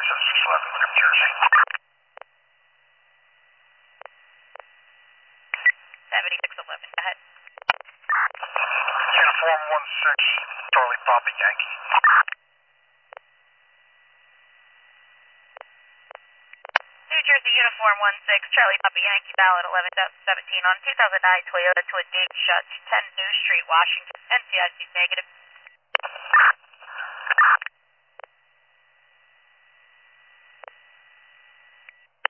611, New Jersey. 7611, go ahead. Uniform 16, Charlie Papa Yankee. New Jersey Uniform 16, Charlie Papa Yankee, ballot 11,17 on 2009 Toyota Twin Dave Shut, 10 New Street, Washington, NCIC negative.